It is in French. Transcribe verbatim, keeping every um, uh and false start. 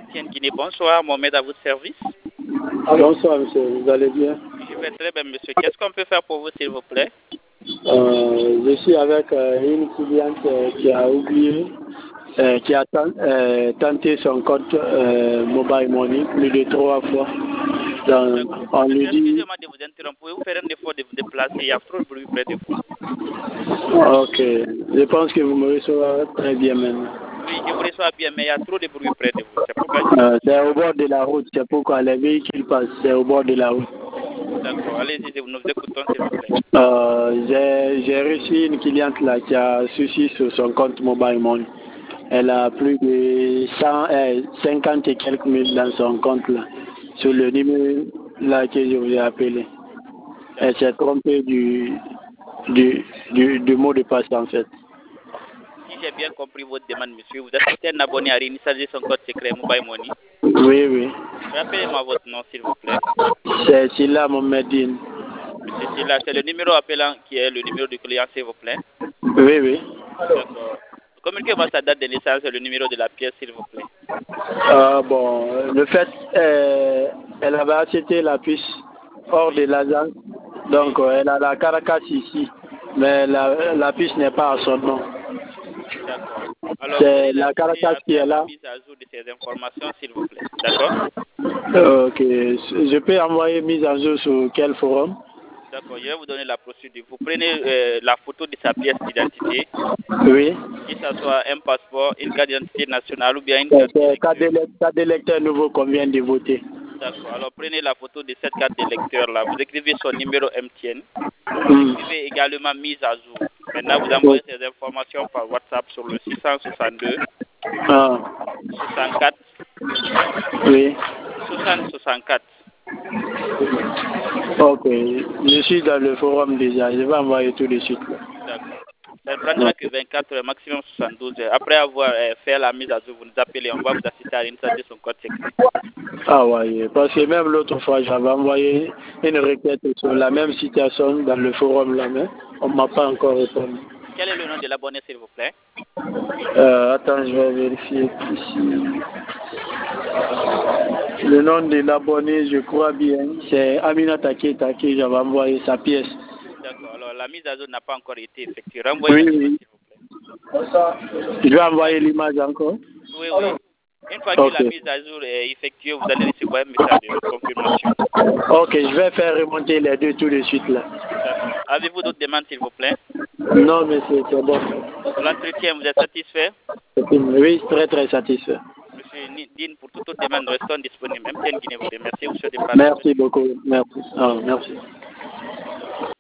M T N Guinée. Bonsoir, Mohamed à votre service. Bonsoir, monsieur. Vous allez bien? Je vais très bien, monsieur. Qu'est-ce qu'on peut faire pour vous, s'il vous plaît? euh, Je suis avec euh, une cliente euh, qui a oublié, euh, qui a ten- euh, tenté son compte euh, Mobile Money plus de trois fois. Donc, on lui dit... Excusez-moi de vous interrompre. Pouvez-vous faire un effort de vous déplacer? Il y a trop de bruit près de vous. Ok. Je pense que vous me recevez très bien maintenant. Oui, je vous reçois bien, mais il y a trop de bruit près de vous. C'est pourquoi je... Euh, c'est au bord de la route. C'est pourquoi les véhicules passent. C'est au bord de la route. D'accord. Allez-y, nous vous écoutons, s'il vous plaît. Euh, j'ai, j'ai reçu une cliente là qui a souci sur son compte Mobile Money. Elle a plus de cent, euh, cinquante et quelques mille dans son compte là, sur le numéro là que je vous ai appelé. Elle s'est trompée du, du, du, du mot de passe en fait. Si j'ai bien compris votre demande, monsieur, vous assistez un abonné à réinitialiser son code secret Mobile Money. Oui, oui. Rappelez-moi votre nom, s'il vous plaît. C'est Silla Mohamedine. Monsieur Silla, c'est le numéro appelant qui est le numéro du client, s'il vous plaît. Oui, oui. D'accord. Communiquez-moi sa date de naissance et le numéro de la pièce, s'il vous plaît. Euh, bon, le fait, euh, elle avait acheté la puce hors de l'agence, donc euh, elle a la Caracas ici, mais la, la puce n'est pas à son nom. D'accord. Alors, C'est vous allez la Caracas qui faire est la là. mise à jour de ces informations, s'il vous plaît. D'accord? Euh, ok, je peux envoyer mise en jeu sur quel forum? D'accord, je vais vous donner la procédure. Vous prenez euh, la photo de sa pièce d'identité, Oui. que ce soit un passeport, une carte d'identité nationale ou bien une C'est carte c'est carte d'électeur. d'élec- carte d'électeur nouveau qu'on vient de voter. D'accord, alors prenez la photo de cette carte d'électeur-là. Vous écrivez son numéro M T N. Vous Hmm. écrivez également mise à jour. Maintenant, vous envoyez ces informations par WhatsApp sur le six cent soixante-deux, Ah, soixante-quatre, oui. soixante, soixante-quatre. Ok, je suis dans le forum déjà, je vais envoyer tout de suite. D'accord. Ça ne prendra que vingt-quatre heures, maximum soixante-douze heures. Après avoir euh, fait la mise à jour, vous nous appelez, on va vous assister à réinstaller son code secret. Ah ouais, parce que même l'autre fois, j'avais envoyé une requête sur la même situation dans le forum là, mais on ne m'a pas encore répondu. Quel est le nom de l'abonné, s'il vous plaît? Euh, attends, je vais vérifier ici. Le nom de l'abonné, je crois bien, c'est Aminata Keita que j'avais envoyé sa pièce. D'accord. Alors, la mise à jour n'a pas encore été effectuée. Renvoyez Oui, l'image, oui. s'il vous plaît. Je vais envoyer l'image encore. Oui, oui. Une fois que Ok. la mise à jour est effectuée, vous allez recevoir un message de confirmation. Ok, je vais faire remonter les deux tout de suite là. D'accord. Avez-vous d'autres demandes, s'il vous plaît? Non, mais c'est c'est bon. Pour l'entretien, vous êtes satisfait? Oui, très très satisfait. Monsieur Din, pour toute autre demande, nous restons disponibles. M T N Guinée vous remercie. Vous souhaite de passer. Merci beaucoup. Merci. Ah, merci.